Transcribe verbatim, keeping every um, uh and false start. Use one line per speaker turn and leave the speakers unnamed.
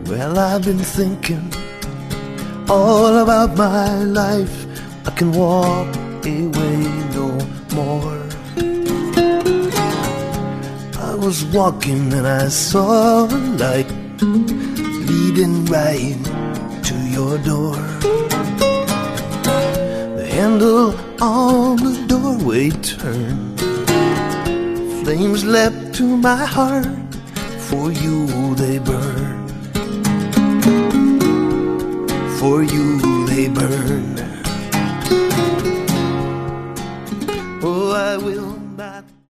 Well, I've been thinking all about my life. I can walk away no more. I was walking and I saw a light leading right to your door. The handle on the doorway turned. Flames leapt to my heart. For you they burn. For you they burn. Oh, I will